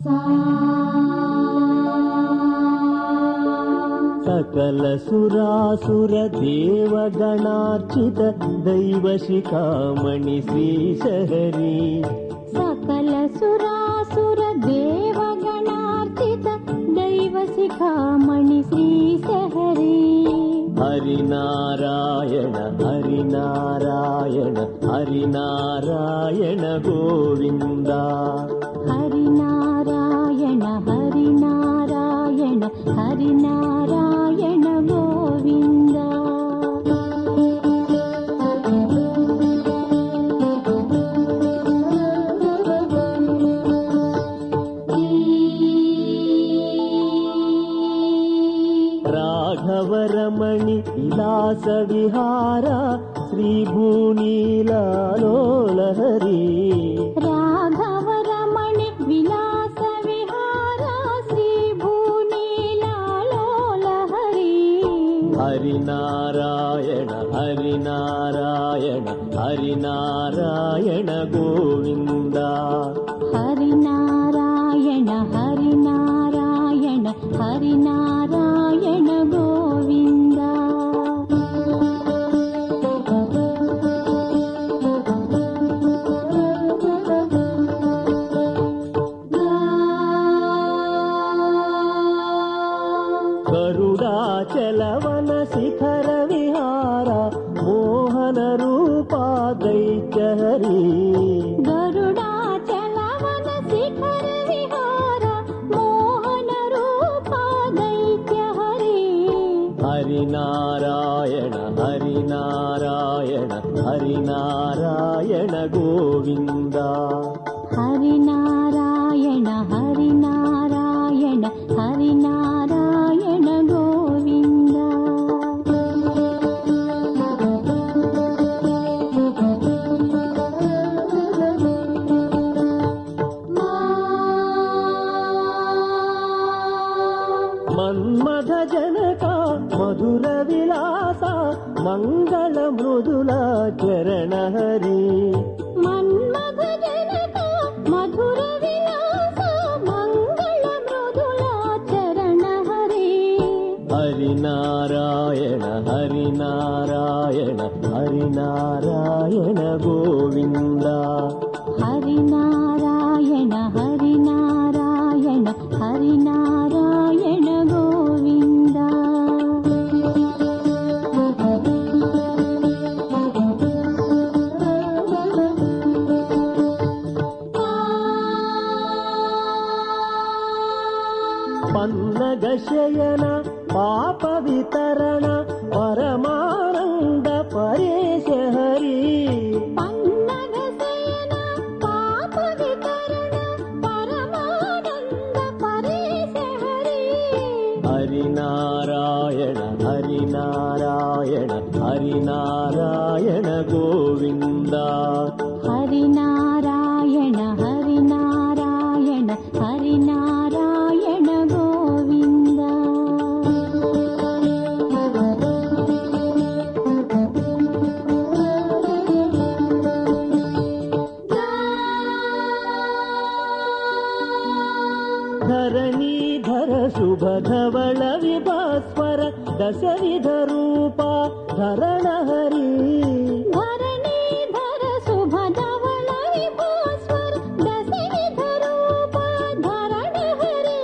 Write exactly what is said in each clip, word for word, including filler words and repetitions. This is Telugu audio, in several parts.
సకల సురాసుర దేవగణార్చిత దైవ శిఖామణి శ్రీశహరి. సకల సురాసుర దేవగణార్చిత దైవ శిఖామణి శ్రీశహరి. హరినారాయణ హరినారాయణ హరినారాయణ గోవింద. హరినారాయణ హరినారాయణ హరినారాయణ గోవింద. రాఘవరమణి విలాస విహార శ్రీభూనీలాలోలహరి. రాఘవరమణి విలాస విహార శ్రీభూనీలాలోలహరి. హరినారాయణ హరినారాయణ హరినారాయణ గోవింద. హరినారాయణ హరినారాయణ హరినారాయణ గోవింద. గరుడాచలవన శిఖర విహార మోహన రూపా దైత్యహరి. గరుడాచలవన శిఖర విహార మోహన రూపా దైత్యహరి. హరినారాయణ హరినారాయణ హరినారాయణ గోవింద. హరినారాయణ హరినారాయణ హరినారాయణ గోవింద. మన్మథ జనక మధుర విలాస మంగళ మృదుల చరణ హరి. మన్మథ జనక మధుర విలాస మంగళ మృదుల చరణ హరి. హరినారాయణ హరినారాయణ హరినారాయణ గోవింద. హరినారాయణ హరినారాయణ హరినారాయణ గోవింద. పన్నగ శయన పాప వితరణ పరమానంద పరేశ హరి. పన్నగ శయన పాప వితరణ పరమానంద పరేశ హరి. హరినారాయణ హరినారాయణ హరినారాయణ గోవింద. హరినారాయణ హరినారాయణ హరినారాయణ గోవింద. ధరణీధర శుభ ధవళ విభాస్వర దశవిధ రూప ధరణ హరి. ధరణీధర శుభ ధవళ విభాస్వర దశవిధ రూప ధరణ హరి.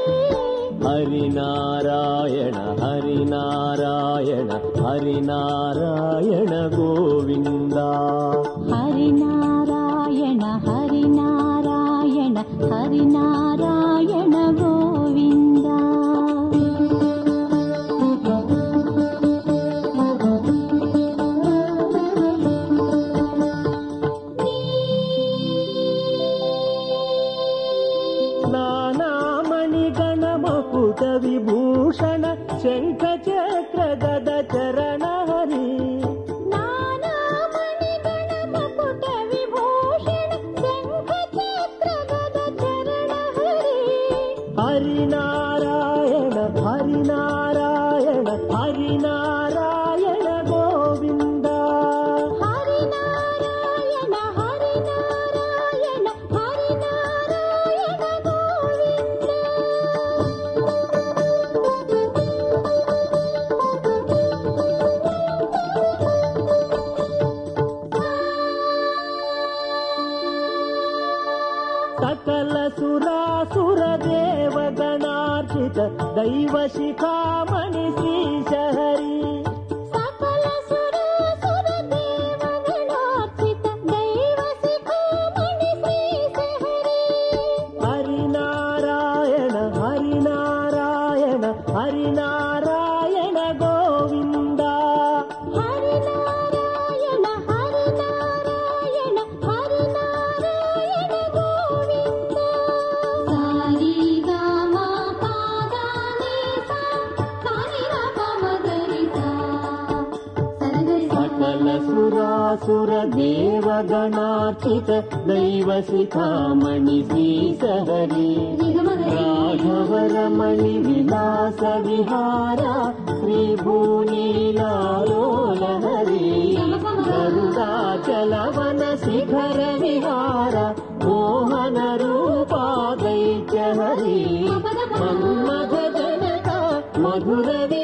హరినారాయణ హరినారాయణ హరినారాయణ గోవింద. హరినారాయణ హరినారాయణ హరినారాయణ గోవింద. నానామణి గణమకుట విభూషణ శంఖ చక్ర గద చరణ హరి. నానామణి గణమకుట విభూషణ శంఖ చక్ర గద చరణ హరి. హరినారాయణ హరినారాయణ హరినారాయణ గోవింద. హరినారాయణ హరినారాయణ హరినారాయణ గోవింద. సురాసుర దేవగణార్చిత దైవ శిఖామణి శ్రీశహరి సకల సురాసుర దేవగణార్చిత దైవ శిఖామణి శ్రీశహరి హరినారాయణ హరినారాయణ హరినారాయణ గోవింద హరినారాయణ హరినారాయణ హరినారాయణ గోవింద సారి గమ పాదాని సా సాని రమ మగరి సా సరగరి సకల సురాసుర దేవగణార్చిత దైవ శిఖామణి శ్రీశహరి రాఘవరమణి విలాస విహార శ్రీ భూనీలాలోల హరి గరుడాచలవన శిఖర విహార మోహన రూపా దైత్య హరి మన్మథ జనక మధుర